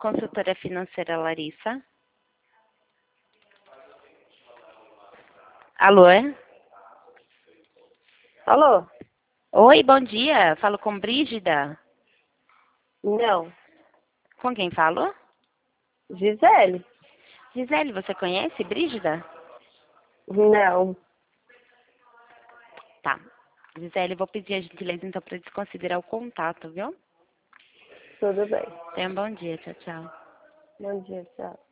consultora financeira Larissa. Alô? Alô? Oi, bom dia. Falo com Brígida. Não. Com quem falo? Gisele? Gisele, você conhece Brígida? Não. Tá. Gisele, vou pedir a gentileza então para desconsiderar o contato, viu? Tudo bem. Tenha um bom dia. Tchau, tchau. Bom dia, tchau.